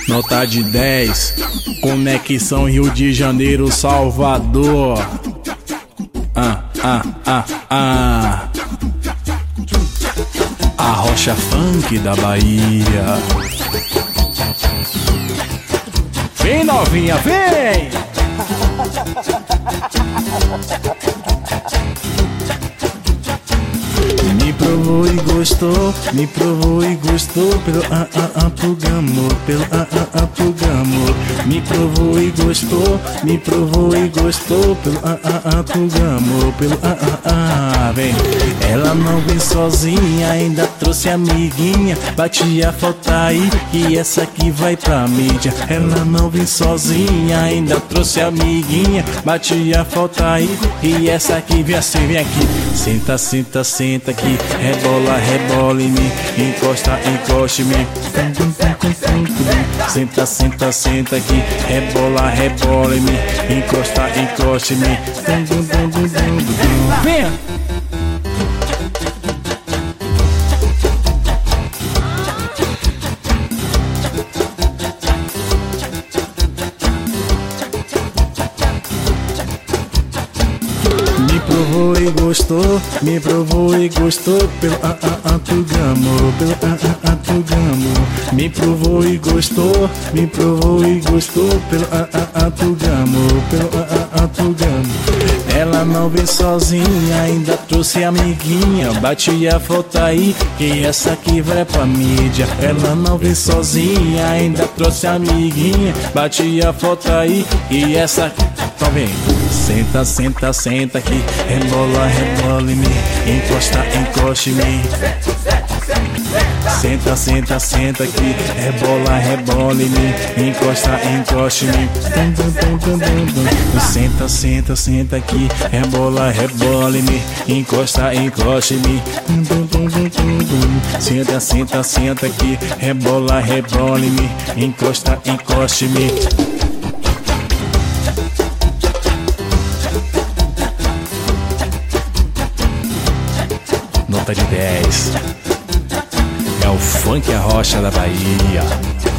Nota de 10, conexão Rio de Janeiro, Salvador. A rocha funk da Bahia. Vem novinha, vem! Me provou e gostou, me provou e gostou pelo programa, pelo programa. Me provou e gostou, me provou e gostou pelo programa, pelo vem. Ela não vem sozinha, ainda trouxe amiguinha. Bate a falta aí, que essa aqui vai pra mídia. Ela não vem sozinha, ainda trouxe amiguinha. Bate a falta aí, e essa aqui vem assim, vem aqui. Senta, senta, senta aqui. Rebola, rebola em mim. Encosta, encoste em mim. Senta, senta, senta aqui. Rebola, rebola em mim. Encosta, encoste em mim. Venha! Me provou e gostou, me provou e gostou pelo programa, pelo programa. Me provou e gostou, me provou e gostou pelo programa, pelo programa. Ela não vem sozinha, ainda trouxe amiguinha. Bate a foto aí, que essa aqui vai pra mídia. Ela não vem sozinha, ainda trouxe amiguinha. Bate a foto aí, e essa aqui. Então vem. Senta, senta, senta aqui. Rebola, rebola em mim. Encosta, encoste em mim. Senta, senta, senta aqui. Rebola, rebola em mim. Encosta, encoste em mim. Senta, senta, senta aqui. Rebola, rebola em mim. Encosta, encoste em mim. Senta, senta, senta aqui. Rebola, rebola em mim. Encosta, encoste em mim. Nota de 10. É o funk a rocha da Bahia.